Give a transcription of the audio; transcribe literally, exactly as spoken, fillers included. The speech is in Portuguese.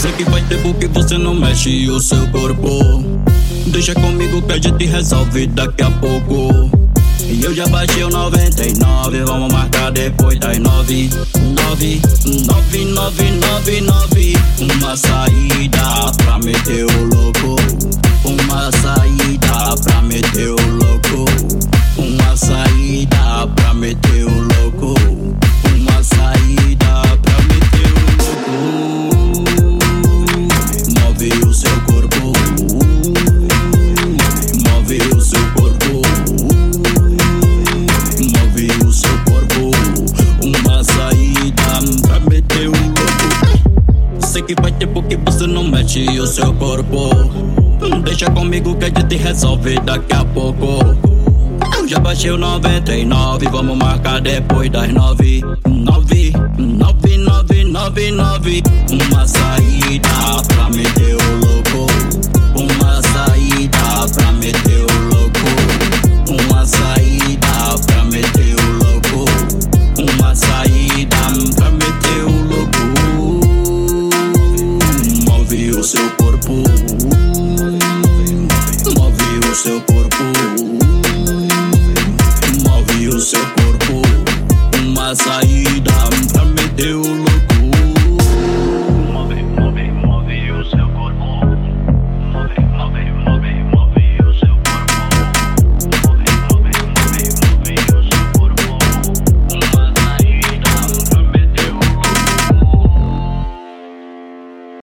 Sei que faz tempo que você não mexe o seu corpo. Deixa comigo que a gente resolve daqui a pouco. E eu já baixei o noventa e nove, vamos marcar depois das nove. Nove, nove, nove, nove, nove. Uma saída pra meter o louco. Uma saída pra meter o louco. Uma saída pra meter o louco. Uma saída pra meter o louco. Move o seu corpo. Move o seu corpo. Move o seu corpo. Uma saída pra meter o louco. Sei que faz tempo que você não mexe o seu corpo. Deixa comigo que a gente resolve daqui a pouco. Eu já baixei o noventa e nove, vamos marcar depois das nove. Nove, nove, nove, nove, nove. Uma saída